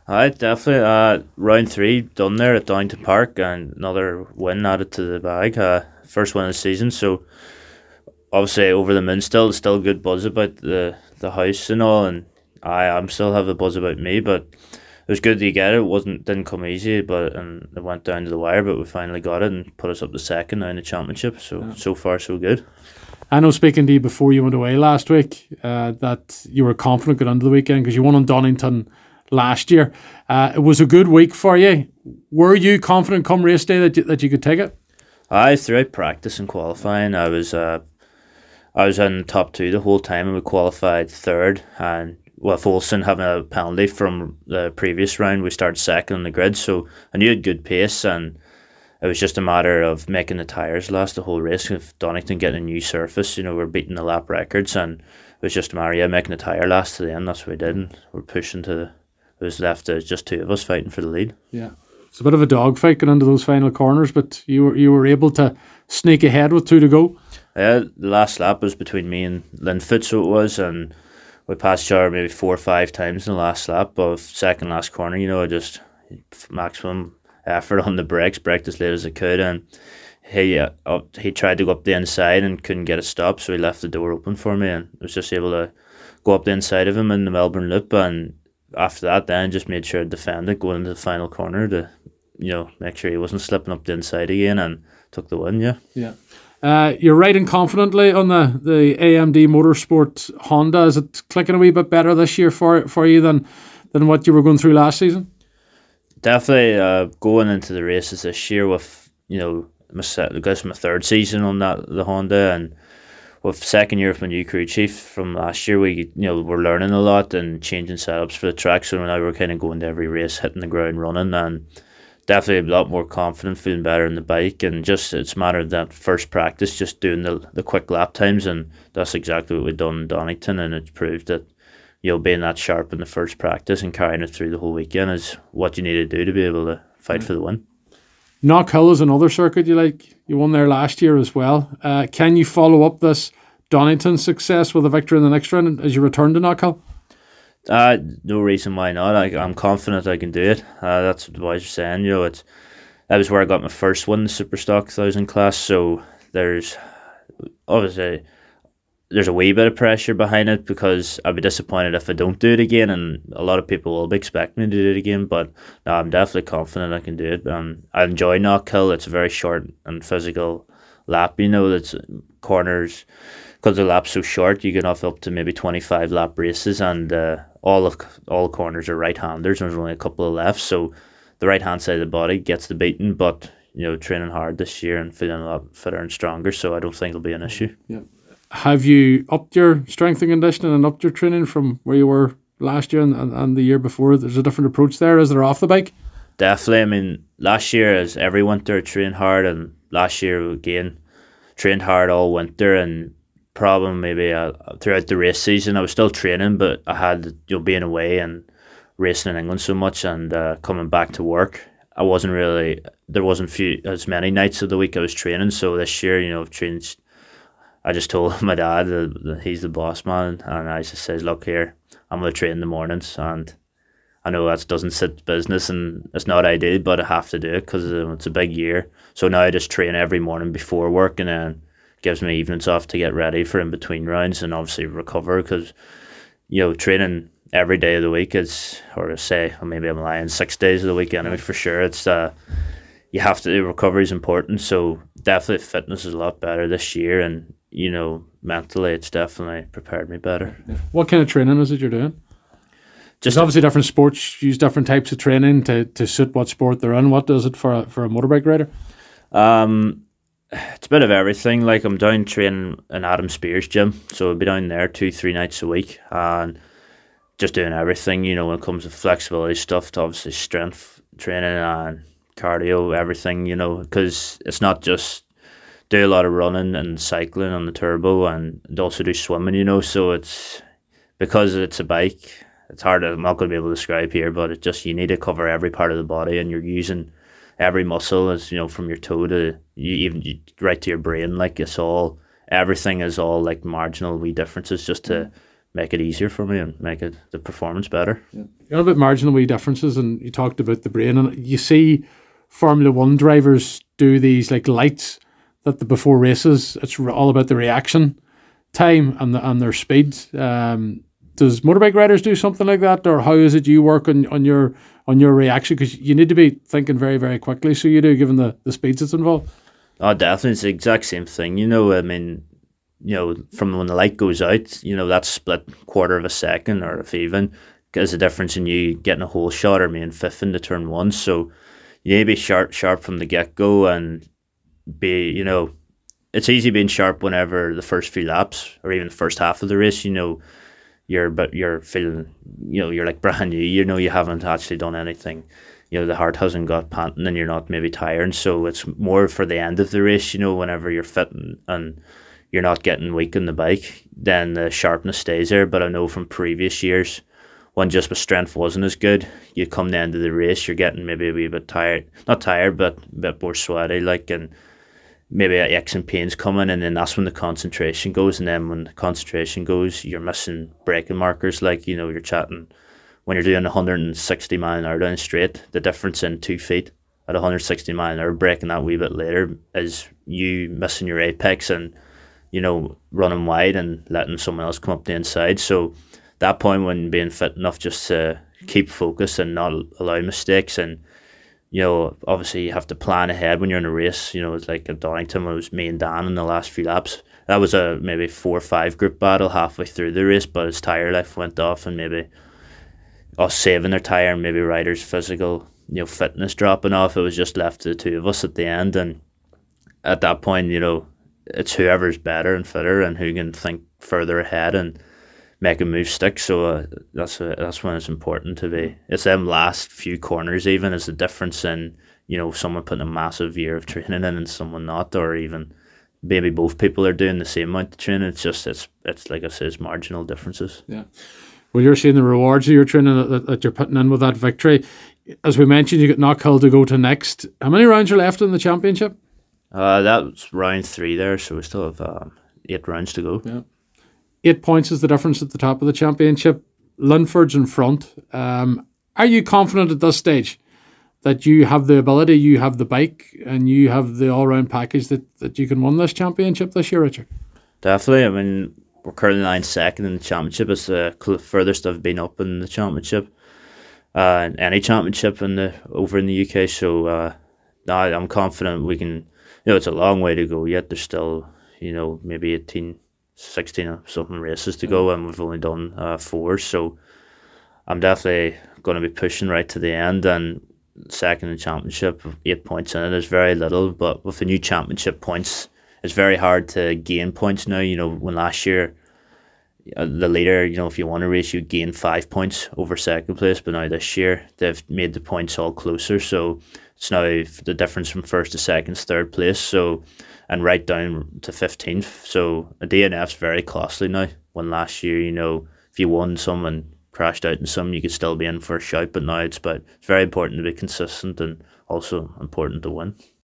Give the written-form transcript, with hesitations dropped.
I definitely round three done there at Downington Park and another win added to the bag. First win of the season, so obviously over the moon still a good buzz about the house and all, and I'm still have a buzz about me, but it was good to get it. Didn't come easy, but and it went down to the wire, but we finally got it and put us up to second now in the championship. So far so good. I know, speaking to you before you went away last week, that you were confident going into the weekend because you won on Donington last year. It was a good week for you. Were you confident come race day that you could take it? Throughout practice and qualifying, I was in top two the whole time, and we qualified third. And with Olsen having a penalty from the previous round, we started second on the grid. So I knew I had good pace, and it was just a matter of making the tyres last the whole race. With Donington getting a new surface, we're beating the lap records, and it was just a matter of making the tyre last to the end. That's what we did, and we're pushing to. It was left to just two of us fighting for the lead. Yeah, it's a bit of a dogfight going into those final corners, but you were able to sneak ahead with 2 to go. Yeah, the last lap was between me and Linfoot, so it was, and we passed Jar maybe 4 or 5 times in the last lap of second last corner. I just maximum effort on the braked as late as I could, and he tried to go up the inside and couldn't get a stop, so he left the door open for me, and I was just able to go up the inside of him in the Melbourne Loop, and after that then just made sure I defended going into the final corner to make sure he wasn't slipping up the inside again, and took the win. You're riding confidently on the AMD Motorsport Honda. Is it clicking a wee bit better this year for you than what you were going through last season? Definitely going into the races this year with my third season on the Honda, and with second year with my new crew chief from last year, we we're learning a lot and changing setups for the track. So now we're kind of going to every race, hitting the ground running, and definitely a lot more confident, feeling better in the bike, and just it's a matter of that first practice, just doing the quick lap times, and that's exactly what we've done in Donington, and it's proved that being that sharp in the first practice and carrying it through the whole weekend is what you need to do to be able to fight for the win. Knockhill is another circuit you like. You won there last year as well. Can you follow up this Donington success with a victory in the next round as you return to Knockhill? No reason why not. I'm confident I can do it. That's what the boys are saying. That was where I got my first win in the Superstock 1000 class. So there's obviously a wee bit of pressure behind it because I'd be disappointed if I don't do it again, and a lot of people will be expecting me to do it again. But no, I'm definitely confident I can do it. I enjoy Knockhill. It's a very short and physical lap. That's corners. Because the lap's so short, you get off up to maybe 25 lap races, and all corners are right-handers. There's only a couple of lefts, so the right-hand side of the body gets the beating. But training hard this year and feeling a lot fitter and stronger, so I don't think it'll be an issue. Yeah. Have you upped your strength and conditioning and upped your training from where you were last year and the year before? There's a different approach there. Is there off the bike? Definitely. I mean, last year, as every winter, I trained hard, and last year again trained hard all winter, and problem maybe throughout the race season I was still training, but I had being away and racing in England so much, and coming back to work, there wasn't as many nights of the week I was training. So this year, I've trained. I just told my dad that he's the boss man, and I just says, look here, I'm going to train in the mornings, and I know that doesn't sit business and it's not ideal, but I have to do it because it's a big year. So now I just train every morning before work, and then gives me evenings off to get ready for in between rounds and obviously recover, because training every day of the week is, or maybe I'm lying, 6 days of the week anyway for sure. It's you have to, recovery is important, so definitely fitness is a lot better this year, and mentally it's definitely prepared me better. What kind of training is it you're doing? Just obviously different sports use different types of training to suit what sport they're in. What does it for a motorbike rider? It's a bit of everything. Like, I'm down training in Adam Spears' gym, so I'll be down there 2-3 nights a week and just doing everything, when it comes to flexibility stuff, to obviously strength training and cardio, everything, because it's not just do a lot of running and cycling on the turbo, and also do swimming, so it's, because it's a bike, it's hard, I'm not going to be able to describe here, but it's just, you need to cover every part of the body, and you're using every muscle, as from your toe to right to your brain. Like, everything is all like marginal wee differences just to make it easier for me and make the performance better. Yeah. You know about marginal wee differences, and you talked about the brain, and you see Formula One drivers do these like lights that before races. It's all about the reaction time and their speed. Does motorbike riders do something like that, or how is it you work on your reaction? Because you need to be thinking very, very quickly. So you do, given the speeds that's involved. Oh, definitely, it's the exact same thing. I mean, from when the light goes out, that split quarter of a second, or if even, is the difference in you getting a whole shot or being fifth into turn one. So you need to be sharp from the get go, and be, it's easy being sharp whenever the first few laps or even the first half of the race, you're feeling, you're like brand new, you haven't actually done anything. The heart hasn't got panting and you're not maybe tired. So it's more for the end of the race, whenever you're fit and you're not getting weak on the bike, then the sharpness stays there. But I know from previous years, when just my strength wasn't as good, you come the end of the race, you're getting maybe a wee bit tired, not tired, but a bit more sweaty, and maybe aches and pains coming, and then that's when the concentration goes. And then when the concentration goes, you're missing braking markers, you're chatting when you're doing 160 mile an hour down straight. The difference in 2 feet at 160 mile an hour, braking that wee bit later, is you missing your apex and running wide and letting someone else come up the inside. So that point, when being fit enough just to keep focus and not allow mistakes, and obviously you have to plan ahead when you're in a race. It's like at Donington when it was me and Dan in the last few laps. That was a maybe 4 or 5 group battle halfway through the race, but his tyre life went off, and maybe us saving their tyre and maybe riders' physical fitness dropping off. It was just left to the two of us at the end, and at that point, it's whoever's better and fitter and who can think further ahead and make a move stick. So that's when it's important to be. It's them last few corners even is the difference in someone putting a massive year of training in and someone not, or even maybe both people are doing the same amount of training. It's just it's like I say, it's marginal differences. Yeah. Well, you're seeing the rewards of your training that you're putting in with that victory. As we mentioned, you got Knockhill to go to next. How many rounds are left in the championship? That's round 3 there, so we still have 8 rounds to go. Yeah. 8 points is the difference at the top of the championship. Linford's in front. Are you confident at this stage that you have the ability, you have the bike, and you have the all-round package that you can win this championship this year, Richard? Definitely. I mean, we're currently lying second in the championship. It's the furthest I've been up in the championship, any championship over in the UK. So I'm confident we can. It's a long way to go yet. There's still maybe 18, 16 or something races to go, and we've only done 4. So I'm definitely going to be pushing right to the end. And second in the championship, 8 points in it is very little, but with the new championship points, it's very hard to gain points now. When last year, the leader, if you won a race, you gain 5 points over second place, but now this year they've made the points all closer. So it's now the difference from first to second, third place. So, and right down to 15th. So a DNF's very costly now. When last year, if you won some and crashed out in some, you could still be in for a shout. But now it's very important to be consistent and also important to win.